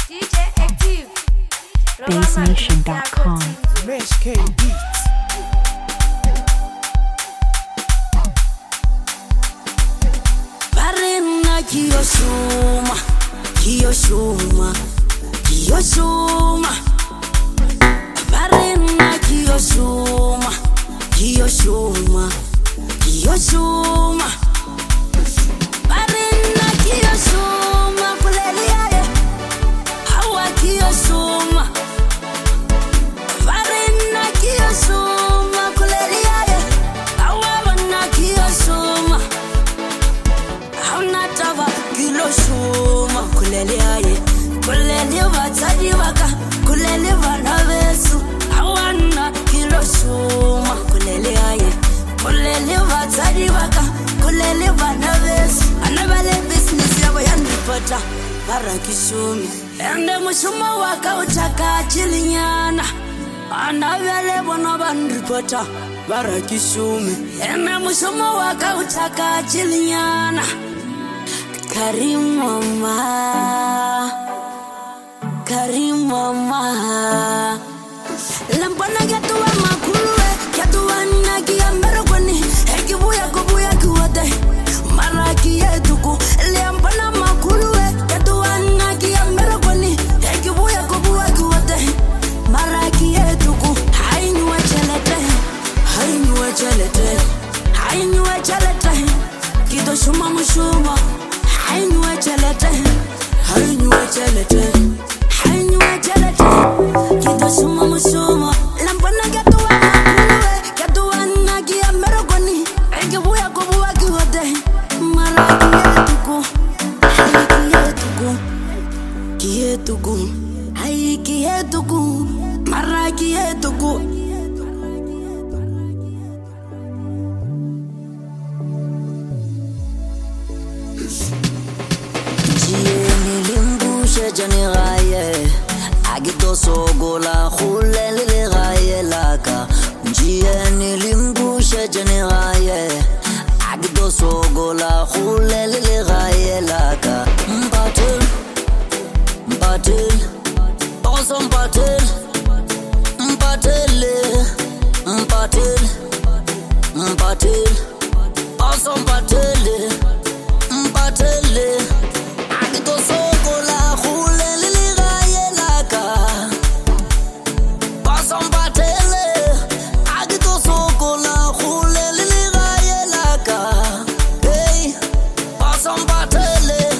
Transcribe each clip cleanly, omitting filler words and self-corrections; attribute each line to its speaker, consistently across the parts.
Speaker 1: DJ Active.
Speaker 2: BassNation.com.
Speaker 3: Mesh K Beats.
Speaker 4: Barena Kiyoshuma, Kiyoshuma, Kiyoshuma. Barena Kiyoshuma, Kiyoshuma, Kiyoshuma. Barena Kiyoshuma, kuleliaye. Hawa Kiyoshuma. Barena Kiyoshuma, kuleliaye. Hawa wana Kiyoshuma. Hauna tava Kiyoshuma, kuleliaye. Kuleli vatadi waka, kuleli vana vesu. Hawana Kiyoshuma, kuleliaye. Kuleli vatadi waka, kuleli vana vesu. Anabale business yabo yanipata barakishumi. Ende mushuma waka utaka chilinyana. Anabale bono banripata barakishumi. Ende mushuma waka utaka chilinyana. Karim mama, Karim mama. Lampana gatuwa makulwe, gatuwa nagi amberogoni. Eki buya kuwate, maraki yetuku. Lampana makulwe, gatuwa nagi amberogoni. Eki buya kuwate, maraki yetuku. Hainu wachelete, hainu wachelete, hainu wachelete. Kido shuma mushuma. Hainu wachelete, hainu wachelete, hainu wachelete. Kido shuma mushuma. Lampana gatuwa makulwe, gatuwa nagi amberogoni. Eki buya kuwate, maraki yetuku. Haiki yetuku, kiyetuku. Haiki yetuku, maraki yetuku. Nilimbushe jani gaye Agito sogola khule lili gaye laka Njie nilimbushe jani gaye Agito sogola khule lili gaye laka Mpatil, mpatil Oso mpatil Mpatil, mpatil Mpatil Oso mpatil Mpatil Agito sogola khule lili gaye laka Paso mpatele Agito sogola khule lili gaye laka Hey, paso mpatele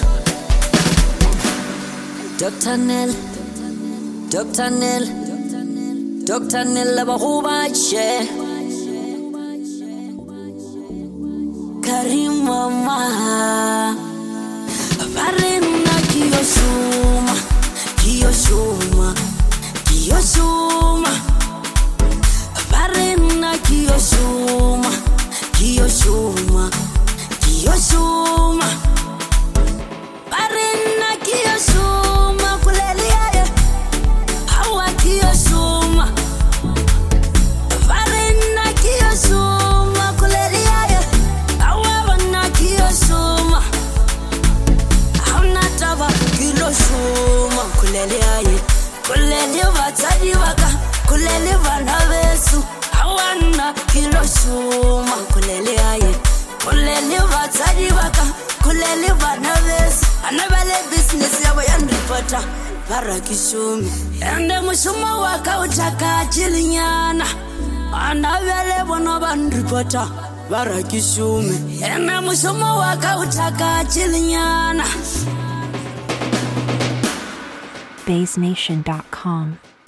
Speaker 4: Dr. Nel Dr. Nel Dr. Nel abahubache Karim mama Barena Kiyoshuma, Kiyoshuma, Kiyoshuma. Barena Kiyoshuma, Kiyoshuma, Kiyoshuma. Barena Kiyoshuma, kuleliaye. Hawa Kiyoshuma. Barena Kiyoshuma, kuleliaye. Hawa wana Kiyoshuma. Hauna tava Kiyoshuma, kuleliaye. Kuleli vatadi waka, kuleli vana vesu. Hawana Kiyoshuma, kuleliaye. Kuleli vatadi waka, kuleli vana vesu. Anabale business yabo yanripata barakishumi. Ende mushuma waka utaka chilinyana. Anabale bono banripata barakishumi. Ende mushuma waka utaka chilinyana.
Speaker 2: BassNation.com.